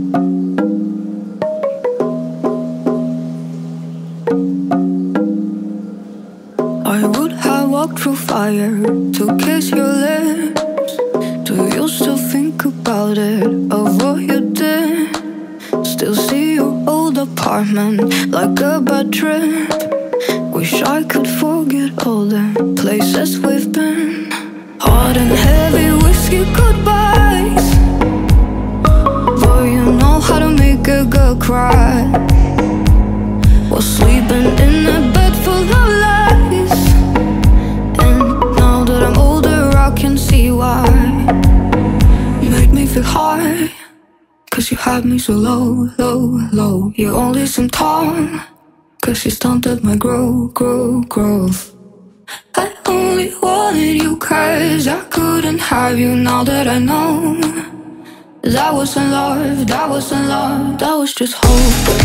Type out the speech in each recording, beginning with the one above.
I would have walked through fire to kiss your lips. Do you still think about it, of what you did? Still see your old apartment like a bad trip. Wish I could forget all the places we've been. Hot and heavy whiskey goodbyes. Boy, you know how to make a girl cry. While sleeping in a bed full of lies. And now that I'm older I can see why. You made me feel high, cause you had me so low, low, low. You only seem tall, cause you stunted my growth. I only wanted you cause I couldn't have you. Now that I know that wasn't love, that wasn't love, that was just hope.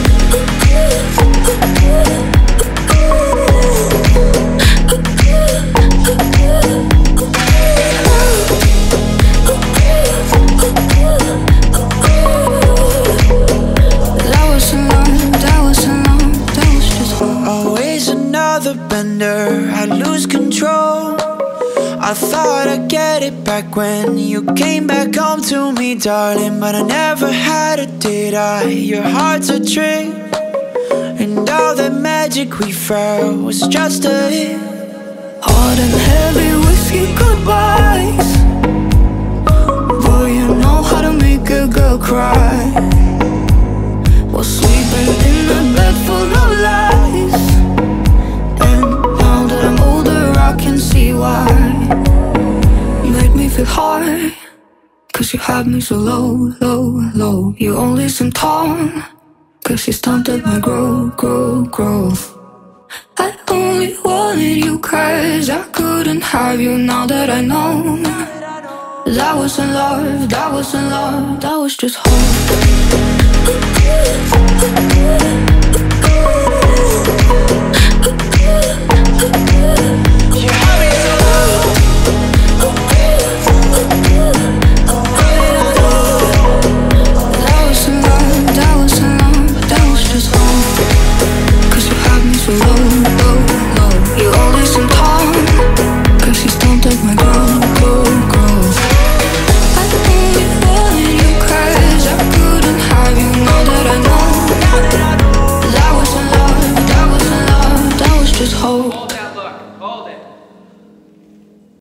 I lose control. I thought I'd get it back when you came back home to me, darling, but I never had it, did I? Your heart's a trick, and all that magic we felt was just a hit. Hot and heavy whiskey goodbyes. Boy, you know how to make a girl cry. While sleeping in a bed full of lies. I can see why. You made me feel high, cause you had me so low, low, low. You only seem tall, cause you stunted my growth. I only wanted you cause I couldn't have you. Now that I know that wasn't love, that wasn't love, that was just hope.